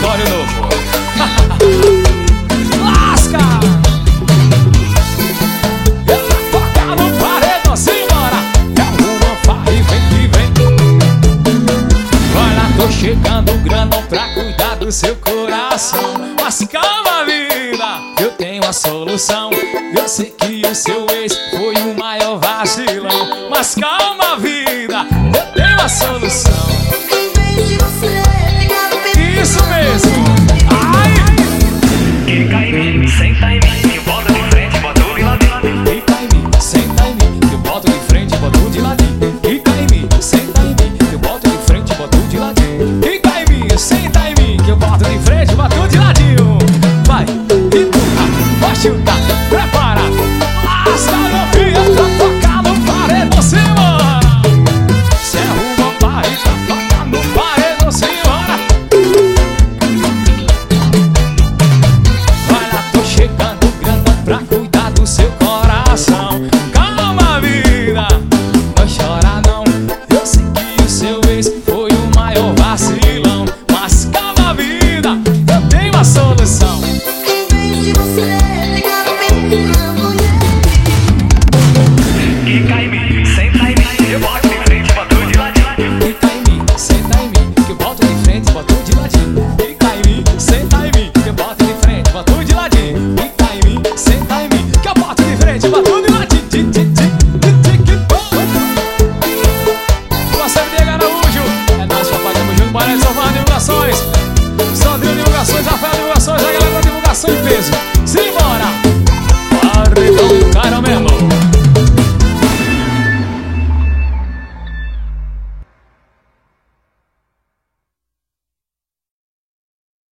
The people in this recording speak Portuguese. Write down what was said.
repertório novo. Lasca! Ela toca no paredão, simbora. É uma farra e vem que vem. Olha, tô chegando grandão pra cuidar do seu coração. Mas calma, vida, eu tenho a solução. Eu sei que o seu ex foi o maior vacilão. Mas calma, vida, eu tenho a solução.